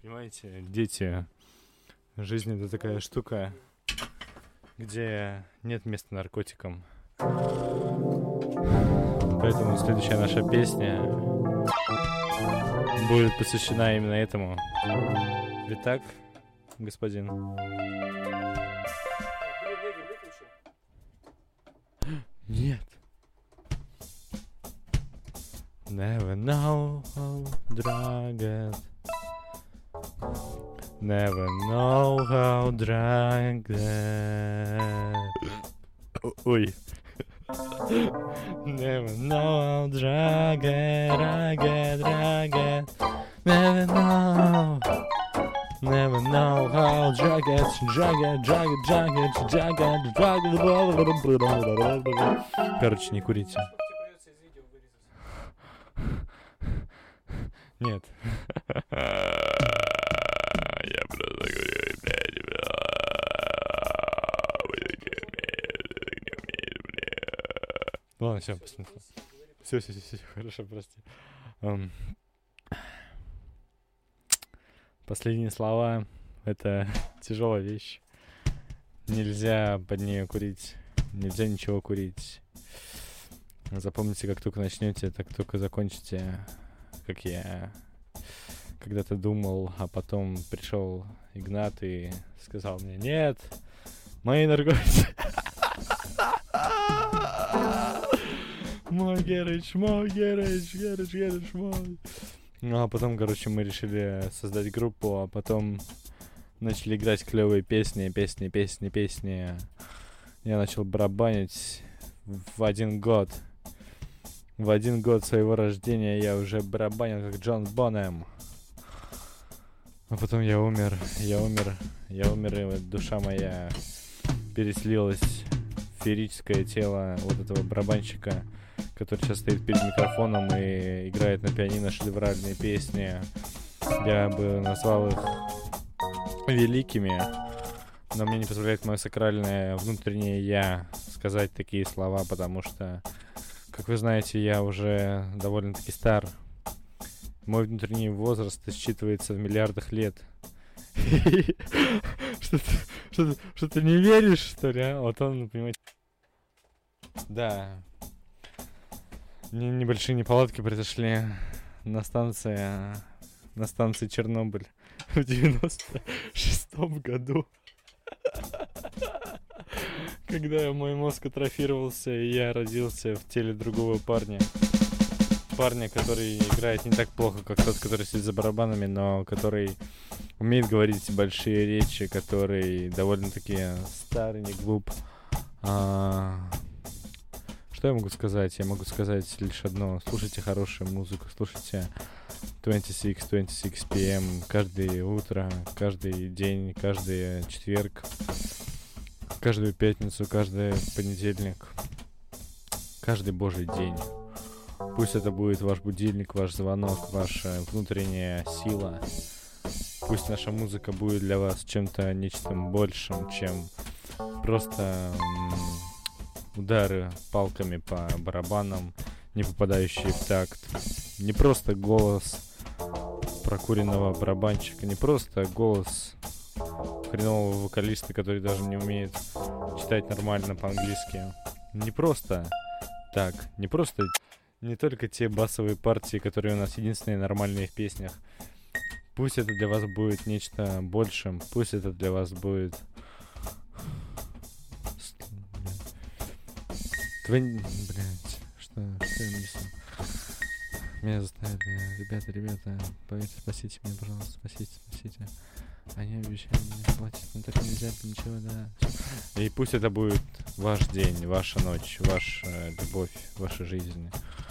Понимаете, дети, жизнь это такая штука, где нет места наркотикам. Поэтому следующая наша песня будет посвящена именно этому. Ведь так, господин? Нет. Never know how drug it. Never know how drug it. Ой. Never know how drug it. Never know. Never know how drug it. Короче, не курите. Нет. Я просто говорю, блядь. Ладно, все, посмотрим. Все, хорошо, прости. Последние слова — это тяжелая вещь. Нельзя под нее курить. Нельзя ничего курить. Запомните, как только начнете, так только закончите. Как я когда-то думал, а потом пришел Игнат и сказал мне: нет, мои наркотики. Мой Герыч, мой. Ну, а потом, короче, мы решили создать группу, а потом начали играть клевые песни. Я начал барабанить в 1 год. В 1 год своего рождения я уже барабанил как Джон Бонем. А потом я умер, и вот душа моя переселилась в феерическое тело вот этого барабанщика, который сейчас стоит перед микрофоном и играет на пианино шедевральные песни. Я бы назвал их великими, но мне не позволяет мое сакральное внутреннее я сказать такие слова, потому что, как вы знаете, я уже довольно-таки стар. Мой внутренний возраст считывается в миллиардах лет. Что ты не веришь, что ли? А? Вот он, понимаете... Да. Небольшие неполадки произошли на станции Чернобыль в 96-м году. Когда мой мозг атрофировался, и я родился в теле другого парня. Парня, который играет не так плохо, как тот, который сидит за барабанами, но который умеет говорить большие речи, который довольно-таки старый, не глуп. Что я могу сказать? Я могу сказать лишь одно. Слушайте хорошую музыку, слушайте 26 PM каждое утро, каждый день, каждый четверг, каждую пятницу, каждый понедельник, каждый божий день. Пусть это будет ваш будильник, ваш звонок, ваша внутренняя сила. Пусть наша музыка будет для вас чем-то, нечто большим, чем просто удары палками по барабанам, не попадающие в такт. Не просто голос прокуренного барабанщика, не просто голос хренового вокалиста, который даже не умеет читать нормально по-английски. Не просто так, не только те басовые партии, которые у нас единственные нормальные в песнях. Пусть это для вас будет нечто большим, пусть это для вас будет... Блять, что я написал? Меня заставили, ребята, поверьте, спасите меня, пожалуйста, спасите. Они обещали мне платить, но так нельзя, ничего, да. И пусть это будет ваш день, ваша ночь, ваша любовь, ваша жизнь.